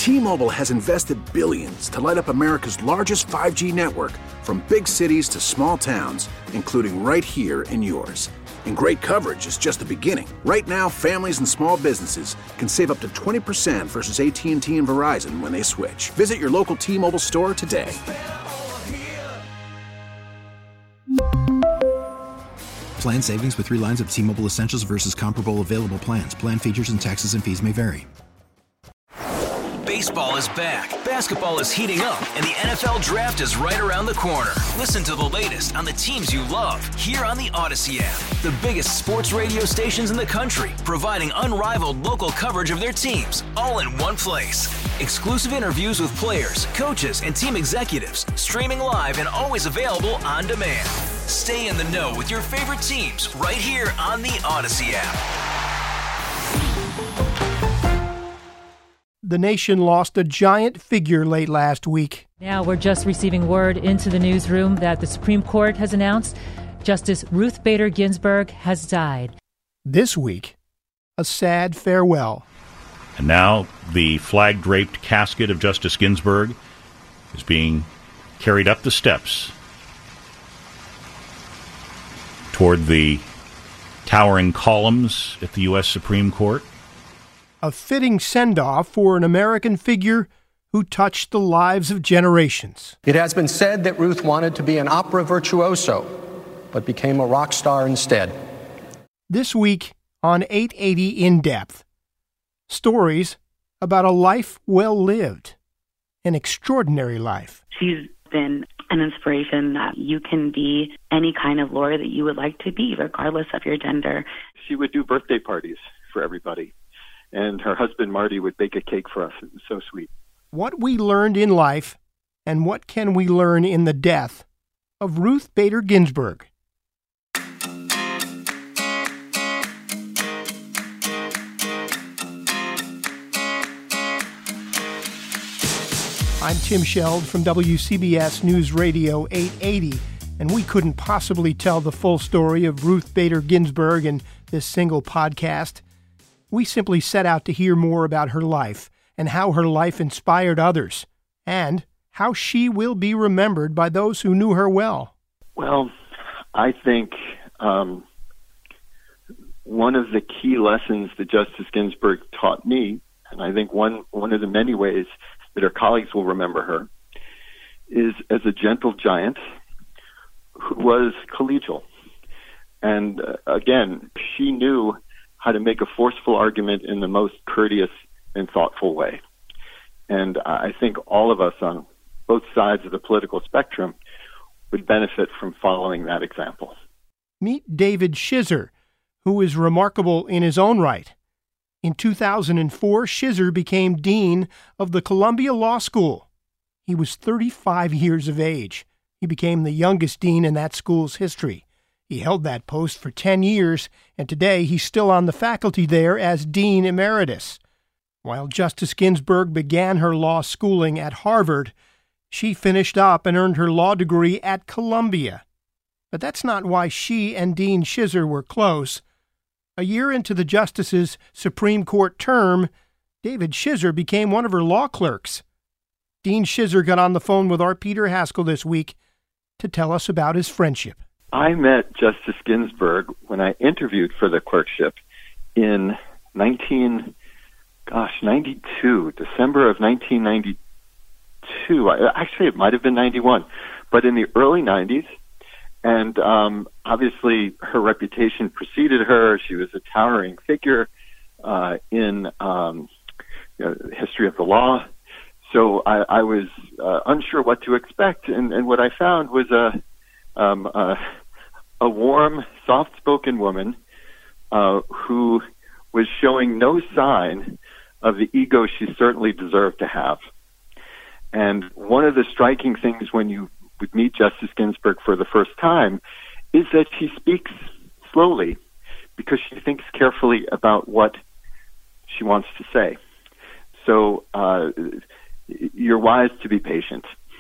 T-Mobile has invested billions to light up America's largest 5G network, from big cities to small towns, including right here in yours. And great coverage is just the beginning. Right now, families and small businesses can save up to 20% versus AT&T and Verizon when they switch. Visit your local T-Mobile store today. Plan savings with 3 lines of T-Mobile Essentials versus comparable available plans. Plan features and taxes and fees may vary. Baseball is back, basketball is heating up, and the NFL Draft is right around the corner. Listen to the latest on the teams you love here on the Odyssey app. The biggest sports radio stations in the country, providing unrivaled local coverage of their teams, all in one place. Exclusive interviews with players, coaches, and team executives, streaming live and always available on demand. Stay in the know with your favorite teams right here on the Odyssey app. The nation lost a giant figure late last week. Now we're just receiving word into the newsroom that the Supreme Court has announced Justice Ruth Bader Ginsburg has died. This week, a sad farewell. And now the flag-draped casket of Justice Ginsburg is being carried up the steps toward the towering columns at the U.S. Supreme Court. A fitting send-off for an American figure who touched the lives of generations. It has been said that Ruth wanted to be an opera virtuoso, but became a rock star instead. This week on 880 In Depth, stories about a life well lived, an extraordinary life. She's been an inspiration that you can be any kind of lawyer that you would like to be, regardless of your gender. She would do birthday parties for everybody. And her husband, Marty, would bake a cake for us. It was so sweet. What we learned in life, and what can we learn in the death of Ruth Bader Ginsburg? I'm Tim Sheld from WCBS News Radio 880, and we couldn't possibly tell the full story of Ruth Bader Ginsburg in this single podcast. We simply set out to hear more about her life and how her life inspired others, and how she will be remembered by those who knew her well. Well, I think one of the key lessons that Justice Ginsburg taught me, and I think one of the many ways that her colleagues will remember her, is as a gentle giant who was collegial. And again, she knew how to make a forceful argument in the most courteous and thoughtful way. And I think all of us on both sides of the political spectrum would benefit from following that example. Meet David Shizer, who is remarkable in his own right. In 2004, Shizer became dean of the Columbia Law School. He was 35 years of age. He became the youngest dean in that school's history. He held that post for 10 years, and today he's still on the faculty there as Dean Emeritus. While Justice Ginsburg began her law schooling at Harvard, she finished up and earned her law degree at Columbia. But that's not why she and Dean Shizer were close. A year into the justice's Supreme Court term, David Shizer became one of her law clerks. Dean Shizer got on the phone with our Peter Haskell this week to tell us about his friendship. I met Justice Ginsburg when I interviewed for the clerkship in 92, December of 1992. Actually, it might have been 91, but in the early 90s. And obviously, her reputation preceded her. She was a towering figure in the history of the law. So I was unsure what to expect, and what I found was a warm, soft-spoken woman who was showing no sign of the ego she certainly deserved to have. And one of the striking things when you would meet Justice Ginsburg for the first time is that she speaks slowly because she thinks carefully about what she wants to say. So you're wise to be patient.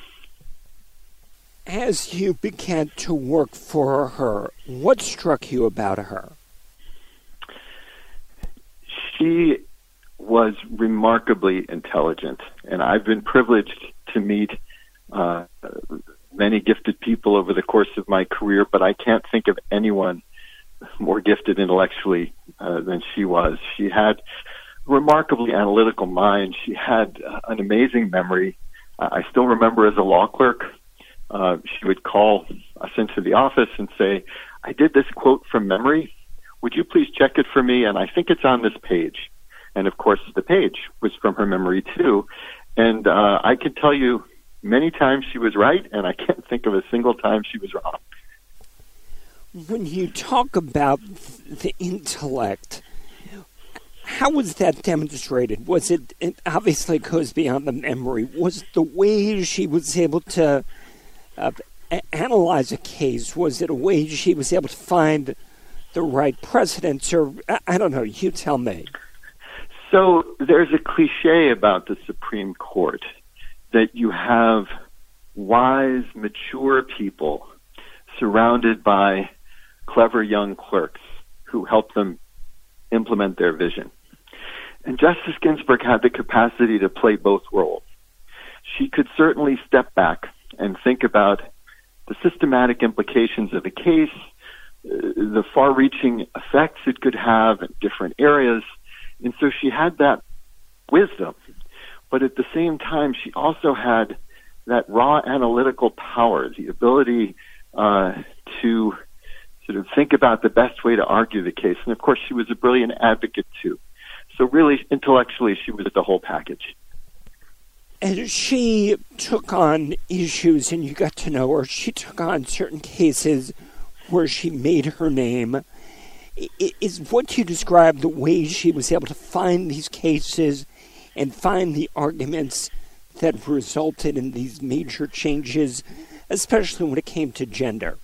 As you began to work for her, what struck you about her? She was remarkably intelligent, and I've been privileged to meet many gifted people over the course of my career, but I can't think of anyone more gifted intellectually than she was. She had a remarkably analytical mind. She had an amazing memory. I still remember as a law clerk, she would call us into the office and say, "I did this quote from memory. Would you please check it for me? And I think it's on this page." And of course, the page was from her memory too. And I can tell you many times she was right, and I can't think of a single time she was wrong. When you talk about the intellect, how was that demonstrated? Was it obviously goes beyond the memory. Was it the way she was able to analyze a case? Was it a way she was able to find the right precedents? Or, I don't know, you tell me. So there's a cliche about the Supreme Court that you have wise, mature people surrounded by clever young clerks who help them implement their vision. And Justice Ginsburg had the capacity to play both roles. She could certainly step back and think about the systematic implications of a case, the far-reaching effects it could have in different areas. And so she had that wisdom. But at the same time, she also had that raw analytical power, the ability to sort of think about the best way to argue the case. And of course, she was a brilliant advocate too. So really, intellectually, she was the whole package. As she took on issues, and you got to know her, she took on certain cases where she made her name. Is what you described the way she was able to find these cases and find the arguments that resulted in these major changes, especially when it came to gender?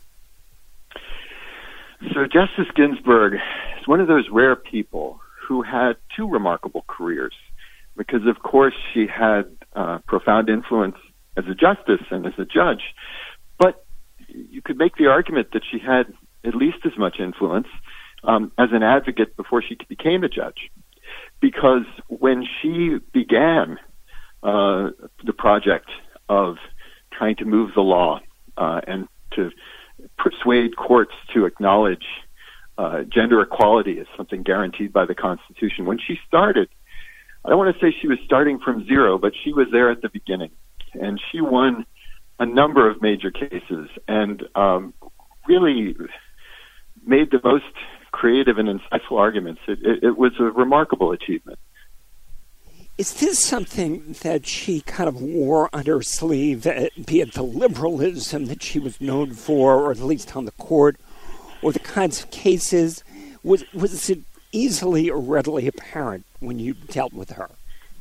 So Justice Ginsburg is one of those rare people who had two remarkable careers, because of course she had profound influence as a justice and as a judge, but you could make the argument that she had at least as much influence as an advocate before she became a judge. Because when she began the project of trying to move the law and to persuade courts to acknowledge gender equality as something guaranteed by the Constitution, when she started, I don't want to say she was starting from zero, but she was there at the beginning. And she won a number of major cases and really made the most creative and insightful arguments. It was a remarkable achievement. Is this something that she kind of wore under her sleeve, be it the liberalism that she was known for, or at least on the court, or the kinds of cases? Was it easily or readily apparent when you dealt with her?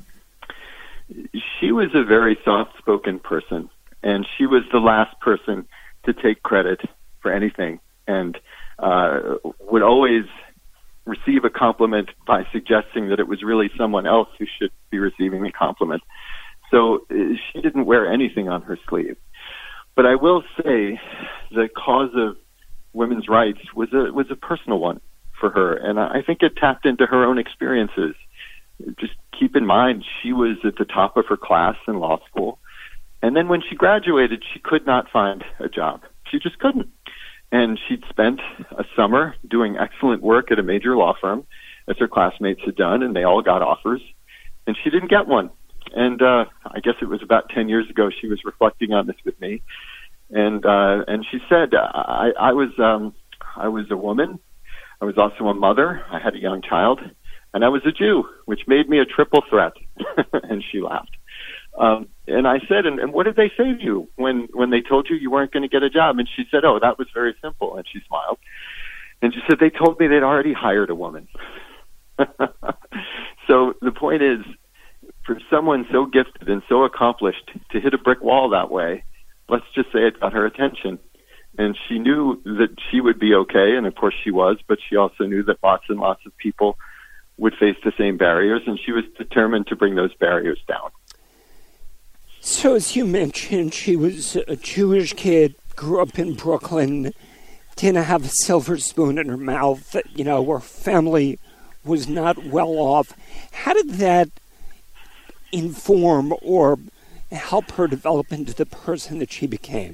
She was a very soft-spoken person, and she was the last person to take credit for anything, and would always receive a compliment by suggesting that it was really someone else who should be receiving the compliment. So she didn't wear anything on her sleeve. But I will say the cause of women's rights was a personal one for her, and I think it tapped into her own experiences. Just keep in mind, she was at the top of her class in law school, and then when she graduated, she could not find a job. She just couldn't. And she'd spent a summer doing excellent work at a major law firm, as her classmates had done, and they all got offers, and she didn't get one. And I guess it was about 10 years ago she was reflecting on this with me, and she said, I was a woman, I was also a mother, I had a young child, and I was a Jew, which made me a triple threat. And she laughed. And I said, and what did they say to you when they told you you weren't going to get a job? And she said, oh, that was very simple. And she smiled. And she said, they told me they'd already hired a woman. So the point is, for someone so gifted and so accomplished to hit a brick wall that way, let's just say it got her attention. And she knew that she would be okay, and of course she was, but she also knew that lots and lots of people would face the same barriers, and she was determined to bring those barriers down. So as you mentioned, she was a Jewish kid, grew up in Brooklyn, didn't have a silver spoon in her mouth. You know, her family was not well off. How did that inform or help her develop into the person that she became?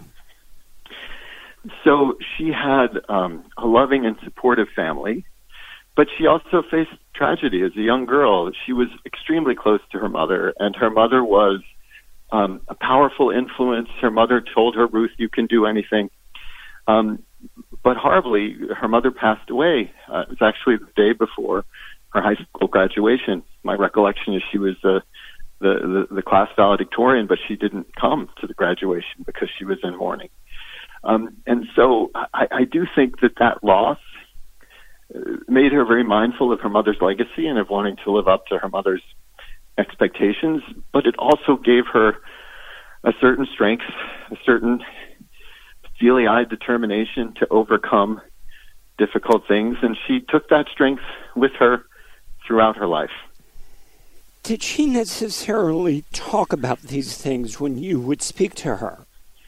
So she had a loving and supportive family, but she also faced tragedy as a young girl. She was extremely close to her mother, and her mother was a powerful influence. Her mother told her, "Ruth, you can do anything." But horribly, her mother passed away. It was actually the day before her high school graduation. My recollection is she was the class valedictorian, but she didn't come to the graduation because she was in mourning. And so I do think that loss made her very mindful of her mother's legacy and of wanting to live up to her mother's expectations, but it also gave her a certain strength, a certain steely-eyed determination to overcome difficult things, and she took that strength with her throughout her life. Did she necessarily talk about these things when you would speak to her?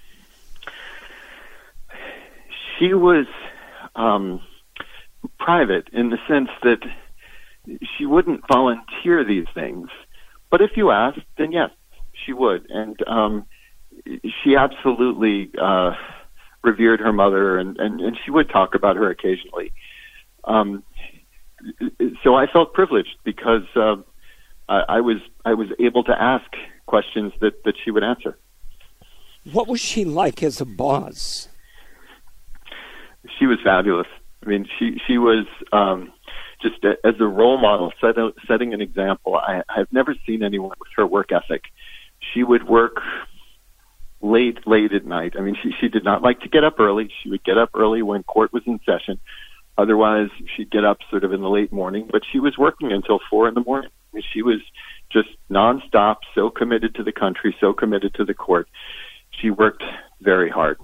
She was private in the sense that she wouldn't volunteer these things. But if you asked, then yes, she would. And she absolutely revered her mother, and she would talk about her occasionally. So I felt privileged because I was able to ask questions that she would answer. What was she like as a boss? She was fabulous. I mean, she was just as a role model, setting an example. I've never seen anyone with her work ethic. She would work late at night. I mean, she did not like to get up early. She would get up early when court was in session. Otherwise, she'd get up sort of in the late morning, but she was working until 4 a.m. I mean, she was just nonstop, so committed to the country, so committed to the court. She worked very hard.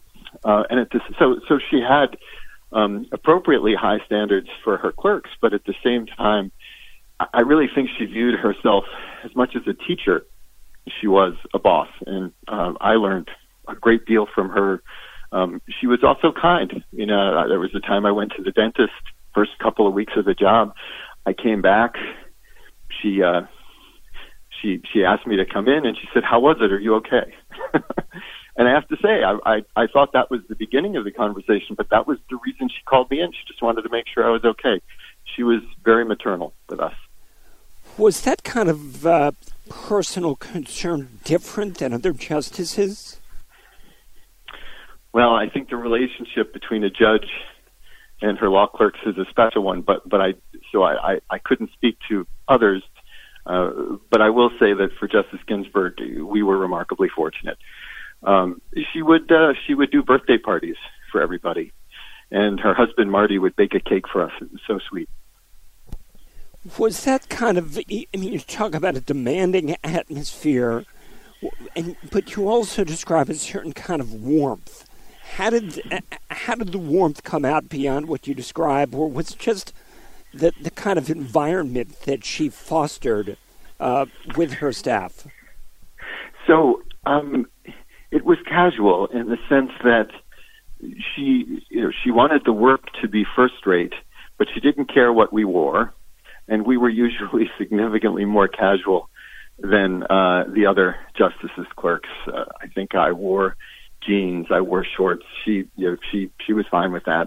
So she had appropriately high standards for her clerks, but at the same time, I really think she viewed herself as much as a teacher as she was a boss, and I learned a great deal from her. She was also kind. You know, there was a time I went to the dentist, first couple of weeks of the job. I came back. She asked me to come in, and she said, "How was it? Are you okay?" And I have to say, I thought that was the beginning of the conversation, but that was the reason she called me in. She just wanted to make sure I was okay. She was very maternal with us. Was that kind of personal concern different than other justices? Well, I think the relationship between a judge and her law clerks is a special one, but I couldn't speak to others. But I will say that for Justice Ginsburg, we were remarkably fortunate. She would do birthday parties for everybody, and her husband Marty would bake a cake for us. It was so sweet. Was that kind of? I mean, you talk about a demanding atmosphere, but you also describe a certain kind of warmth. How did the warmth come out beyond what you describe, or was it just the kind of environment that she fostered with her staff? So it was casual in the sense that she wanted the work to be first rate, but she didn't care what we wore, and we were usually significantly more casual than the other justices' clerks. I think I wore jeans, I wore shorts. She was fine with that.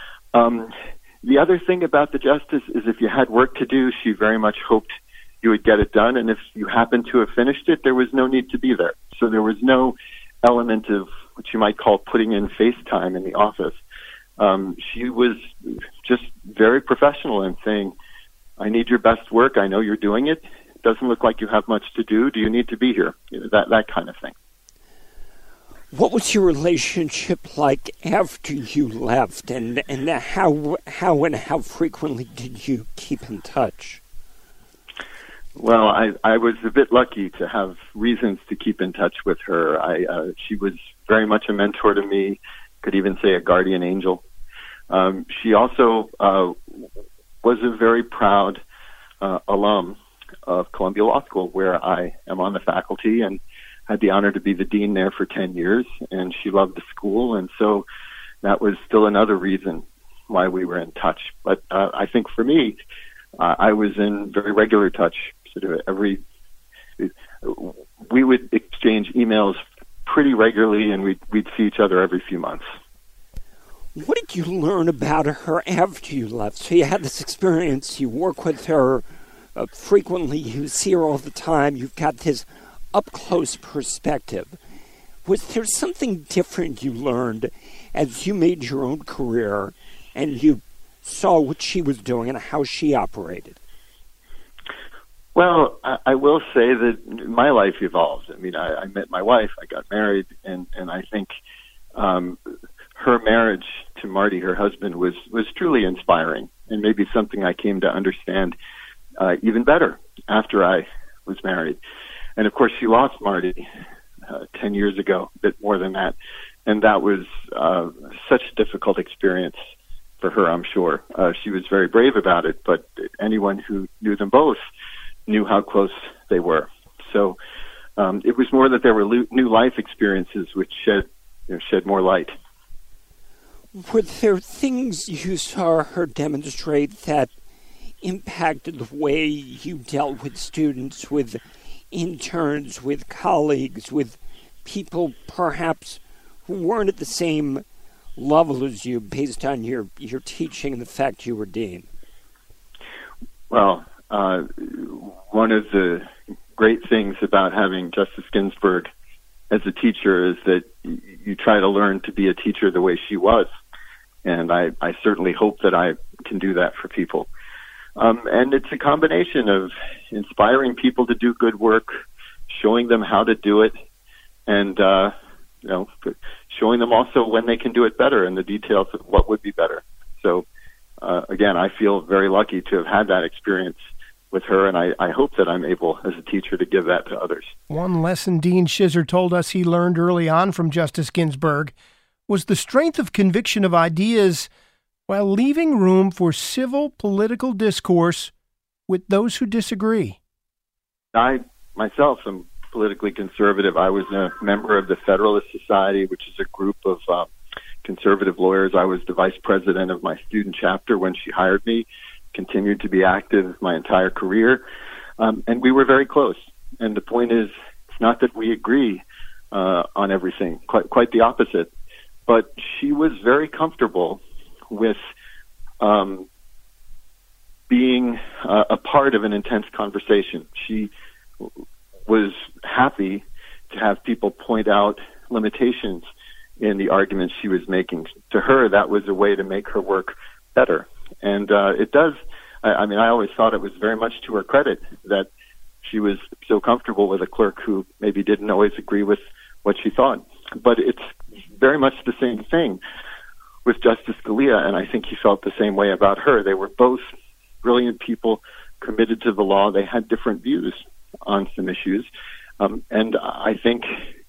The other thing about the justice is if you had work to do, she very much hoped you would get it done, and if you happened to have finished it, there was no need to be there. So there was no element of what you might call putting in face time in the office. She was just very professional in saying, "I need your best work. I know you're doing it. It doesn't look like you have much to do. Do you need to be here?" That kind of thing. What was your relationship like after you left, and how and how frequently did you keep in touch? Well, I was a bit lucky to have reasons to keep in touch with her. She was very much a mentor to me, could even say a guardian angel. She also was a very proud alum of Columbia Law School, where I am on the faculty, and had the honor to be the dean there for 10 years, and she loved the school, and so that was still another reason why we were in touch. But I think for me, I was in very regular touch. Sort of we would exchange emails pretty regularly, and we'd see each other every few months. What did you learn about her after you left? So you had this experience, you work with her frequently, you see her all the time, you've got this up-close perspective. Was there something different you learned as you made your own career and you saw what she was doing and how she operated? Well, I will say that my life evolved. I mean, I met my wife, I got married, and I think her marriage to Marty, her husband, was truly inspiring, and maybe something I came to understand even better after I was married. And of course, she lost Marty 10 years ago, a bit more than that, and that was such a difficult experience for her, I'm sure. She was very brave about it, but anyone who knew them both knew how close they were. So it was more that there were new life experiences which shed more light. Were there things you saw her demonstrate that impacted the way you dealt with students, with interns, with colleagues, with people perhaps who weren't at the same level as you based on your teaching and the fact you were dean? Well, one of the great things about having Justice Ginsburg as a teacher is that you try to learn to be a teacher the way she was. And I certainly hope that I can do that for people. And it's a combination of inspiring people to do good work, showing them how to do it, and showing them also when they can do it better and the details of what would be better. So, again, I feel very lucky to have had that experience with her, and I hope that I'm able, as a teacher, to give that to others. One lesson Dean Shizer told us he learned early on from Justice Ginsburg was the strength of conviction of ideas while leaving room for civil political discourse with those who disagree. I, myself, am politically conservative. I was a member of the Federalist Society, which is a group of conservative lawyers. I was the vice president of my student chapter when she hired me, continued to be active my entire career, and we were very close. And the point is, it's not that we agree on everything, quite the opposite. But she was very comfortable with being a part of an intense conversation. She was happy to have people point out limitations in the arguments she was making. To her, that was a way to make her work better. And it does, I mean, I always thought it was very much to her credit that she was so comfortable with a clerk who maybe didn't always agree with what she thought. But it's very much the same thing with Justice Scalia, and I think he felt the same way about her. They were both brilliant people, committed to the law. They had different views on some issues, and I think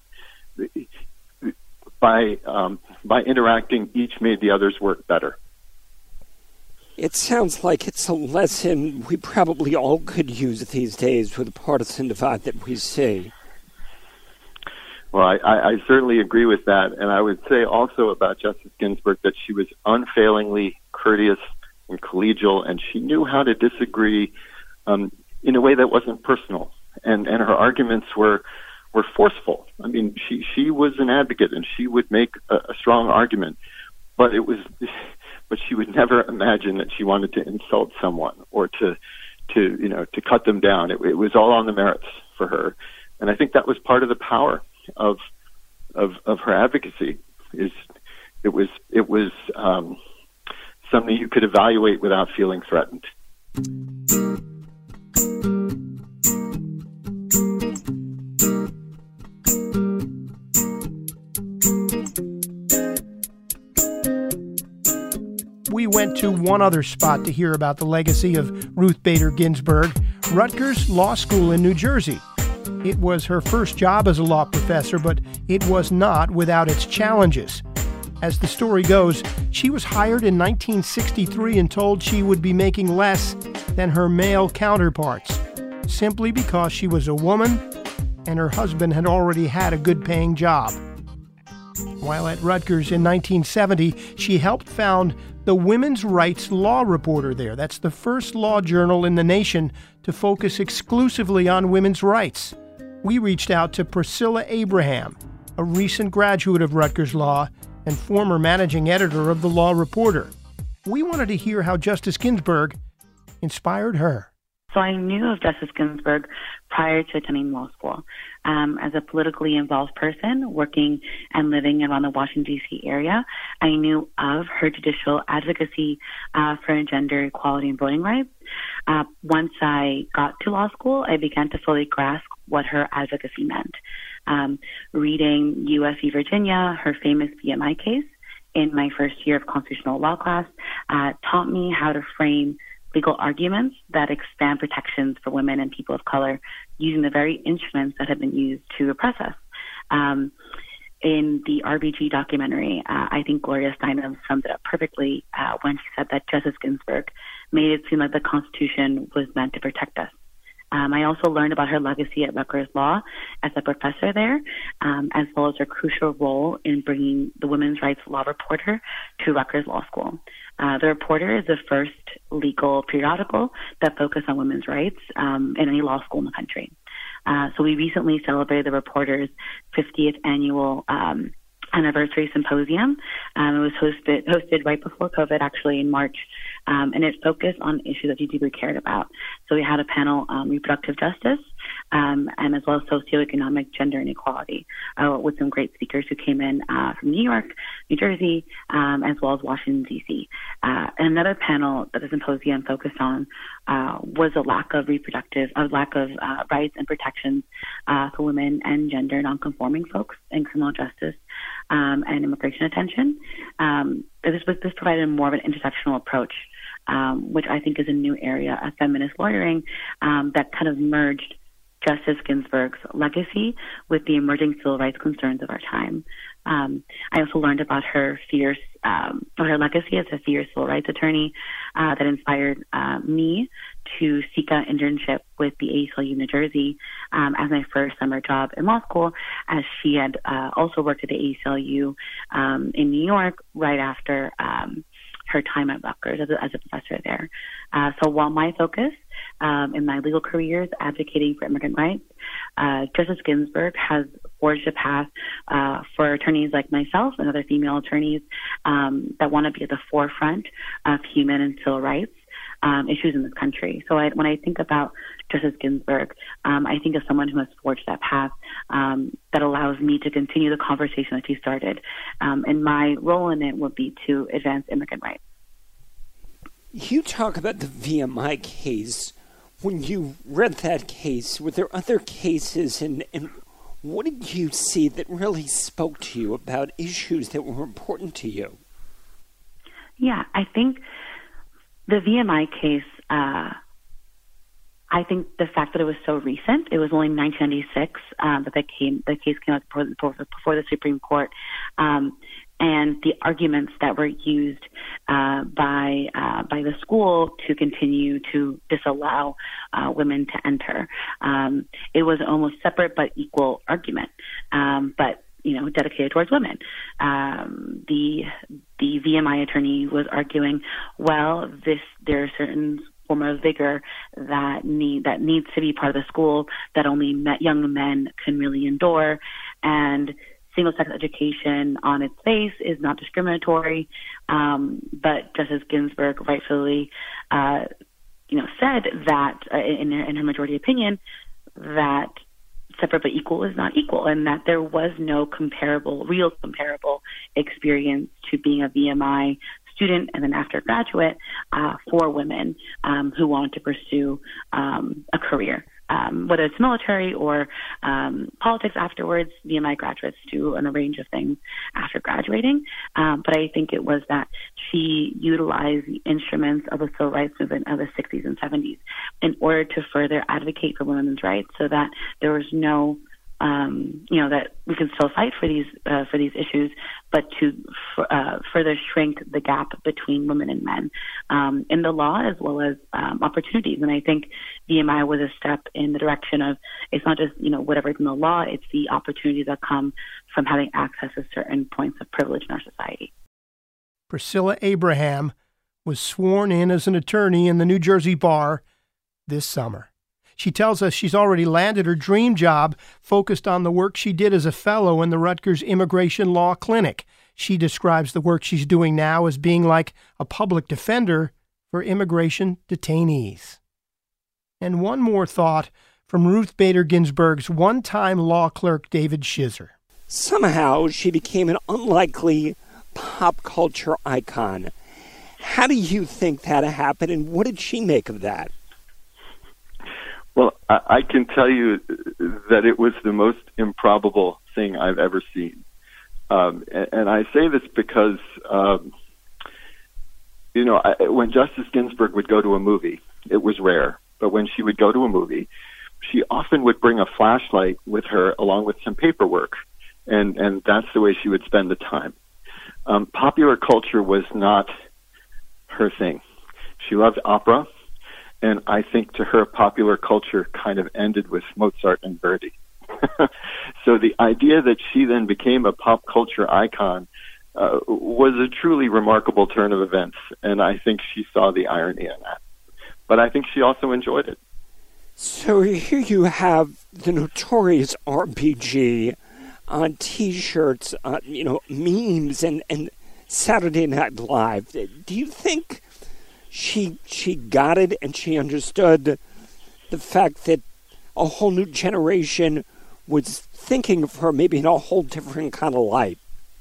by interacting, each made the other's work better. It sounds like it's a lesson we probably all could use these days with the partisan divide that we see. Well, I certainly agree with that, and I would say also about Justice Ginsburg that she was unfailingly courteous and collegial, and she knew how to disagree in a way that wasn't personal, and her arguments were forceful. I mean, she was an advocate, and she would make a strong argument, but she would never imagine that she wanted to insult someone or to cut them down. It was all on the merits for her, and I think that was part of the power of her advocacy. It was something you could evaluate without feeling threatened. We went to one other spot to hear about the legacy of Ruth Bader Ginsburg, Rutgers Law School in New Jersey. It was her first job as a law professor, but it was not without its challenges. As the story goes, she was hired in 1963 and told she would be making less than her male counterparts, simply because she was a woman and her husband had already had a good-paying job. While at Rutgers in 1970, she helped found the Women's Rights Law Reporter there. That's the first law journal in the nation to focus exclusively on women's rights. We reached out to Priscilla Abraham, a recent graduate of Rutgers Law and former managing editor of the Law Reporter. We wanted to hear how Justice Ginsburg inspired her. So I knew of Justice Ginsburg prior to attending law school. As a politically involved person working and living around the Washington, D.C. area, I knew of her judicial advocacy for gender equality and voting rights. Once I got to law school, I began to fully grasp what her advocacy meant. Reading U.S. v. Virginia, her famous VMI case, in my first year of constitutional law class, taught me how to frame legal arguments that expand protections for women and people of color using the very instruments that have been used to repress us. In the RBG documentary, I think Gloria Steinem summed it up perfectly when she said that Justice Ginsburg made it seem like the Constitution was meant to protect us. I also learned about her legacy at Rutgers Law as a professor there, as well as her crucial role in bringing the Women's Rights Law Reporter to Rutgers Law School. The Reporter is the first legal periodical that focused on women's rights in any law school in the country. So we recently celebrated the Reporter's 50th annual anniversary symposium. It was hosted right before COVID, actually in March, and it focused on issues that you deeply cared about. So we had a panel on reproductive justice, and as well as socioeconomic gender inequality, with some great speakers who came in from New York, New Jersey, as well as Washington, D.C. And another panel that the symposium focused on was a lack of rights and protections for women and gender nonconforming folks in criminal justice and immigration attention. This provided more of an intersectional approach, which I think is a new area of feminist lawyering that kind of merged Justice Ginsburg's legacy with the emerging civil rights concerns of our time. I also learned about her legacy as a fierce civil rights attorney that inspired me to seek an internship with the ACLU New Jersey as my first summer job in law school, as she had also worked at the ACLU in New York right after her time at Rutgers as a professor there. So while my focus in my legal career is advocating for immigrant rights, Justice Ginsburg has forged a path for attorneys like myself and other female attorneys that want to be at the forefront of human and civil rights issues in this country. So when I think about Justice Ginsburg, I think of someone who has forged that path that allows me to continue the conversation that she started. And my role in it would be to advance immigrant rights. You talk about the VMI case. When you read that case, were there other cases, and what did you see that really spoke to you about issues that were important to you? Yeah, I think the VMI case, I think the fact that it was so recent, it was only 1996 that the case came out before the Supreme Court, and the arguments that were used by the school to continue to disallow women to enter. It was almost separate but equal argument, but dedicated towards women. The VMI attorney was arguing, well, there are certain form of vigor that needs to be part of the school that only young men can really endure, and single-sex education on its face is not discriminatory. But Justice Ginsburg rightfully, said that in her majority opinion that separate but equal is not equal, and that there was no real comparable experience to being a VMI student and then after graduate for women who wanted to pursue a career. Whether it's military or politics afterwards, VMI graduates do a range of things after graduating. But I think it was that she utilized the instruments of the civil rights movement of the 60s and 70s in order to further advocate for women's rights, so that there was no that we can still fight for these issues, but to further shrink the gap between women and men in the law as well as opportunities. And I think VMI was a step in the direction of, it's not just whatever's in the law; it's the opportunities that come from having access to certain points of privilege in our society. Priscilla Abraham, was sworn in as an attorney in the New Jersey bar this summer. She tells us she's already landed her dream job focused on the work she did as a fellow in the Rutgers Immigration Law Clinic. She describes the work she's doing now as being like a public defender for immigration detainees. And one more thought from Ruth Bader Ginsburg's one-time law clerk, David Shizer. Somehow she became an unlikely pop culture icon. How do you think that happened, and what did she make of that? Well, I can tell you that it was the most improbable thing I've ever seen. And I say this because, when Justice Ginsburg would go to a movie, it was rare. But when she would go to a movie, she often would bring a flashlight with her along with some paperwork. And that's the way she would spend the time. Popular culture was not her thing. She loved opera. And I think to her, popular culture kind of ended with Mozart and Verdi. So the idea that she then became a pop culture icon was a truly remarkable turn of events, and I think she saw the irony in that. But I think she also enjoyed it. So here you have the notorious RBG on T-shirts, memes, and Saturday Night Live. Do you think she got it and she understood the fact that a whole new generation was thinking of her maybe in a whole different kind of light?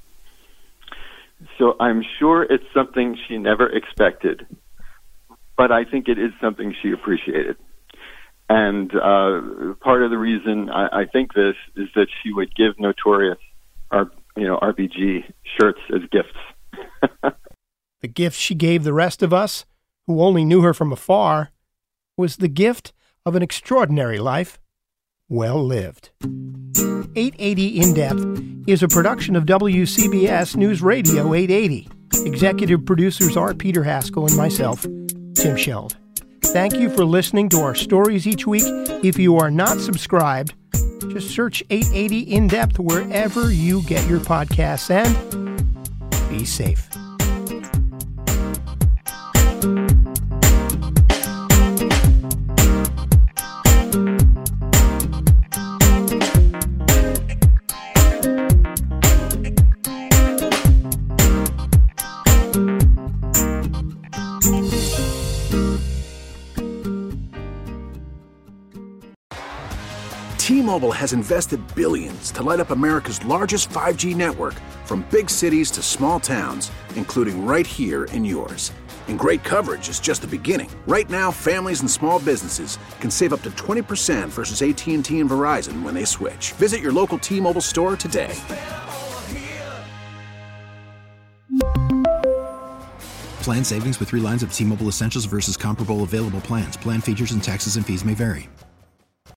So I'm sure it's something she never expected, but I think it is something she appreciated. And part of the reason I think this is that she would give Notorious, RBG shirts as gifts. The gift she gave the rest of us, who only knew her from afar, was the gift of an extraordinary life well lived. 880 In-Depth is a production of WCBS News Radio 880. Executive producers are Peter Haskell and myself, Tim Sheld. Thank you for listening to our stories each week. If you are not subscribed, just search 880 In-Depth wherever you get your podcasts, and be safe. T-Mobile has invested billions to light up America's largest 5G network, from big cities to small towns, including right here in yours. And great coverage is just the beginning. Right now, families and small businesses can save up to 20% versus AT&T and Verizon when they switch. Visit your local T-Mobile store today. Plan savings with 3 lines of T-Mobile Essentials versus comparable available plans. Plan features and taxes and fees may vary.